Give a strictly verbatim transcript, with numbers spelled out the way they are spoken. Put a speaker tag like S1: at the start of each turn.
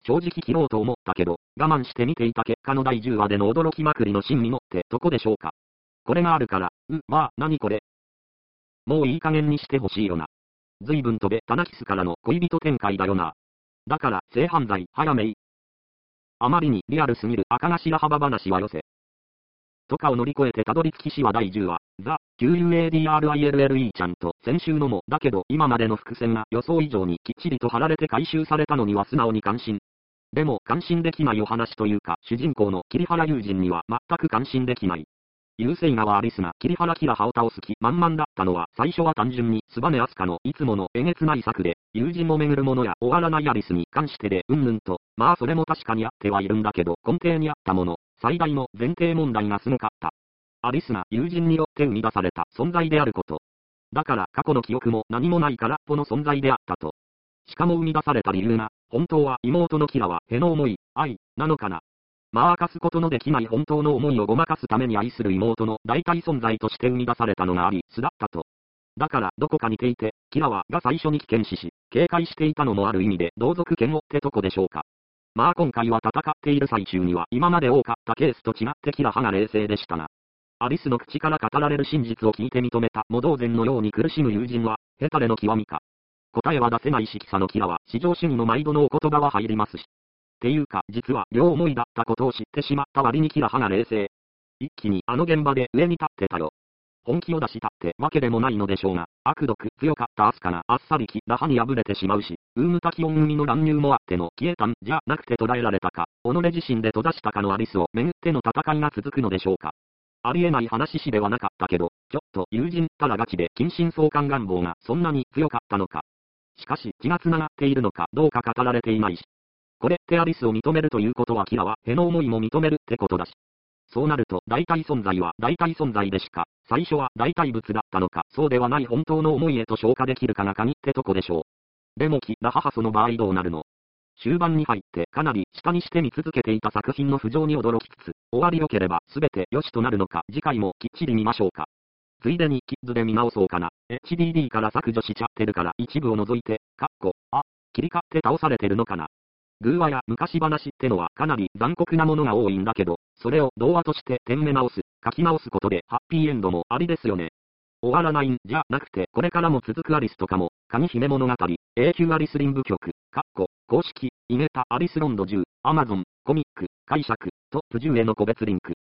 S1: 正直切ろうと思ったけど、我慢して見ていた結果のだいじゅうわでの驚きまくりの真味のってどこでしょうか。これがあるから、う、まあ、何これ。もういい加減にしてほしいよな。随分とベタなキスからの恋人展開だよな。だから、性犯罪、早めい。あまりにリアルすぎる赤頭幅話はよせ。とかを乗り越えてたどり着きしはだいじゅうわ、ザ・キューユーエーディーアールアイエルエルイー ちゃんと先週のも、だけど今までの伏線が予想以上にきっちりと張られて回収されたのには素直に感心。でも感心できないお話というか、主人公の桐原友人には全く感心できない。優勢側アリスが桐原キラハを倒す気満々だったのは最初は単純にスバネアスカのいつものえげつない策で、友人をめぐるものや終わらないアリスに関してでうんぬんと、まあそれも確かにあってはいるんだけど根底にあったもの、最大の前提問題がすごかった。アリスが友人によって生み出された存在であること。だから過去の記憶も何もない空っぽの存在であったと。しかも生み出された理由が、本当は妹のキラはへの思い、愛、なのかな。まあ明かすことのできない本当の思いをごまかすために愛する妹の代替存在として生み出されたのがアリスだったと。だからどこか似ていて、キラはが最初に危険視し、警戒していたのもある意味で同族嫌悪ってとこでしょうか。まあ今回は戦っている最中には今まで多かったケースと違ってキラ派が冷静でしたが、アリスの口から語られる真実を聞いて認めたも同然のように苦しむ友人は、ヘタレの極みか。答えは出せない色差のキラは、至上主義の毎度のお言葉は入りますし。っていうか、実は両思いだったことを知ってしまった割にキラ派が冷静。一気にあの現場で上に立ってたよ。本気を出したってわけでもないのでしょうが、悪毒強かったアスカがあっさりキラ派に敗れてしまうし、ウームタキオン組の乱入もあっての消えたんじゃなくて捉えられたか、己自身で閉ざしたかのアリスを巡っての戦いが続くのでしょうか。ありえない話しではなかったけど、ちょっと友人たらガチで近親相関願望がそんなに強かったのか。しかし血が繋がっているのかどうか語られていないし。これってアリスを認めるということはキラはへの思いも認めるってことだし。そうなると代替存在は代替存在でしか、最初は代替物だったのか、そうではない本当の思いへと消化できるかが鍵ってとこでしょう。でもキラ母その場合どうなるの？終盤に入ってかなり下にして見続けていた作品の浮上に驚きつつ、終わり良ければ全て良しとなるのか次回もきっちり見ましょうか。ついでにキッズで見直そうかな。エイチディーディー から削除しちゃってるから一部を除いて、かっこ、あ、切り替って倒されてるのかな。偶話や昔話ってのはかなり残酷なものが多いんだけど、それを童話として点め直す、書き直すことでハッピーエンドもありですよね。終わらないんじゃなくてこれからも続くアリスとかも、鍵姫物語、永久アリスリン部曲、かっこ、公式、イゲタアリスロンドじゅう、アマゾン、コミック、解釈、トップじゅうへの個別リンク。